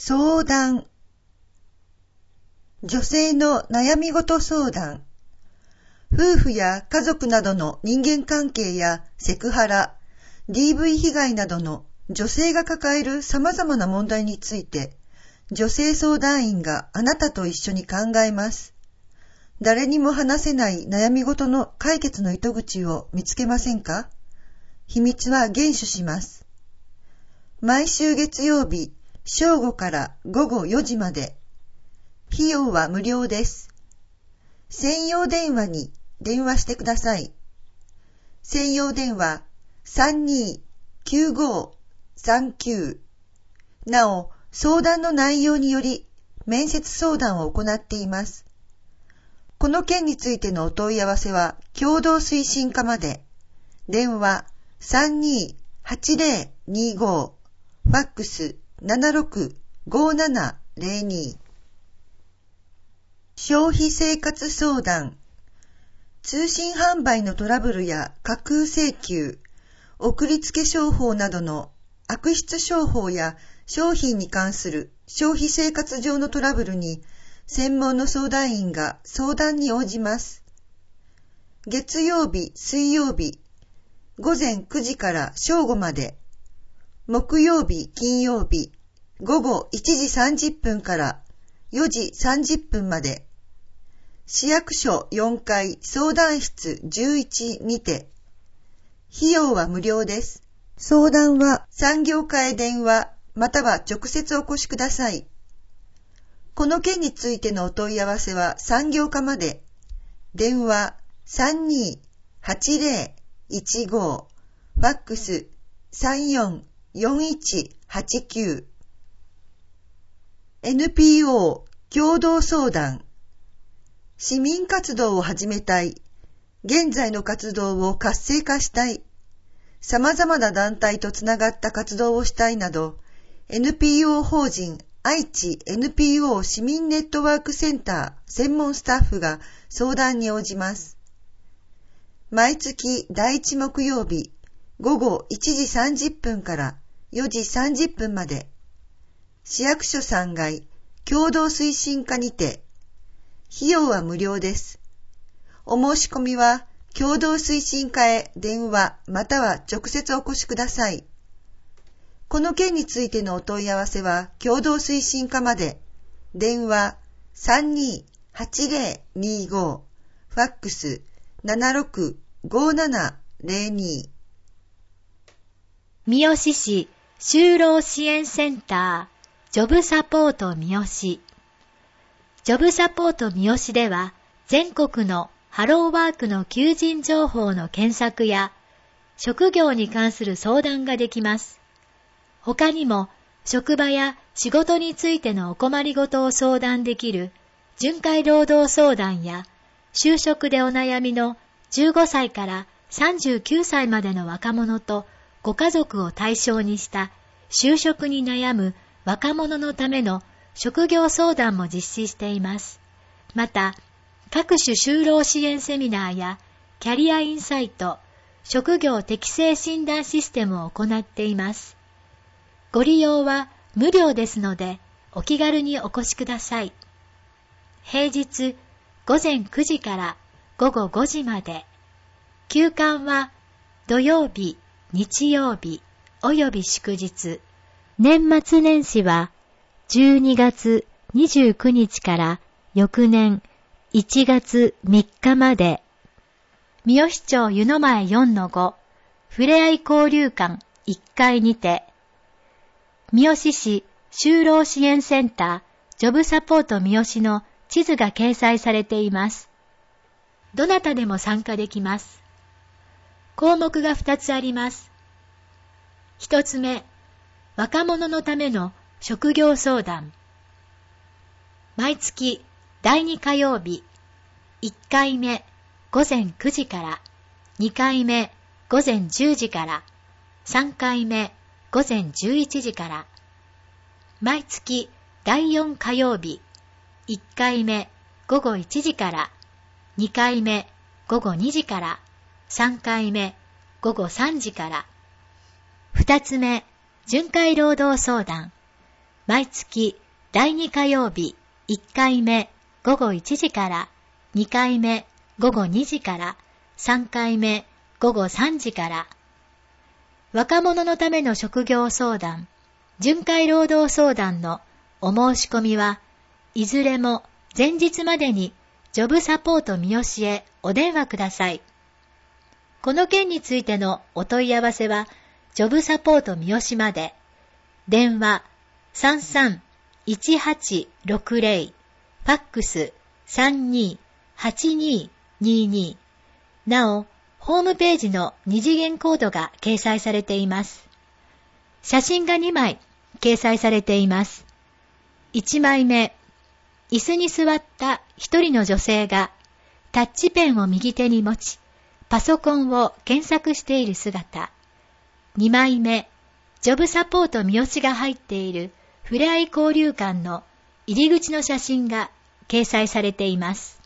相談。女性の悩み事相談。夫婦や家族などの人間関係やセクハラ、DV 被害などの女性が抱える様々な問題について、女性相談員があなたと一緒に考えます。誰にも話せない悩み事の解決の糸口を見つけませんか？秘密は厳守します。毎週月曜日、正午から午後4時まで。費用は無料です。専用電話に電話してください。専用電話 329539。なお、相談の内容により面接相談を行っています。この件についてのお問い合わせは共同推進課まで。電話 328025。ファックス 765702。消費生活相談。通信販売のトラブルや架空請求、送りつけ商法などの悪質商法や商品に関する消費生活上のトラブルに専門の相談員が相談に応じます。月曜日、水曜日、午前9時から正午まで。木曜日、金曜日、午後1時30分から4時30分まで。市役所4階相談室11にて。費用は無料です。相談は産業課へ電話または直接お越しください。この件についてのお問い合わせは産業課まで。電話 328015。ファックス344189。NPO 共同相談。市民活動を始めたい。現在の活動を活性化したい。様々な団体とつながった活動をしたいなど、NPO 法人愛知 NPO 市民ネットワークセンター専門スタッフが相談に応じます。毎月第1木曜日、午後1時30分から4時30分まで。市役所3階共同推進課にて。費用は無料です。お申し込みは共同推進課へ電話または直接お越しください。この件についてのお問い合わせは共同推進課まで。電話 328025。ファックス765702。 三好市就労支援センタージョブサポート三好。ジョブサポート三好では全国のハローワークの求人情報の検索や職業に関する相談ができます。他にも職場や仕事についてのお困りごとを相談できる巡回労働相談や就職でお悩みの15歳から39歳までの若者とご家族を対象にした就職に悩む若者のための職業相談も実施しています。また、各種就労支援セミナーやキャリアインサイト、職業適性診断システムを行っています。ご利用は無料ですので、お気軽にお越しください。平日午前9時から午後5時まで。休館は土曜日、日曜日、および祝日。年末年始は12月29日から翌年1月3日まで。三好町湯の前 4-5 ふれあい交流館1階にて。三好市就労支援センタージョブサポート三好の地図が掲載されています。どなたでも参加できます。項目が2つあります。1つ目、若者のための職業相談。毎月第2火曜日、1回目午前9時から、2回目午前10時から、3回目午前11時から。毎月第4火曜日、1回目午後1時から、2回目午後2時から、3回目午後3時から。2つ目、巡回労働相談。 毎月第2火曜日1回目午後1時から、2回目午後2時から、3回目午後3時から。若者のための職業相談、巡回労働相談のお申し込みはいずれも前日までにジョブサポート三好へお電話ください。この件についてのお問い合わせはジョブサポート三好まで。電話33-1860、ファックス32-8222。なお、ホームページの二次元コードが掲載されています。写真が2枚掲載されています。1枚目、椅子に座った一人の女性がタッチペンを右手に持ち、パソコンを検索している姿。2枚目、ジョブサポート三好が入っているふれあい交流館の入り口の写真が掲載されています。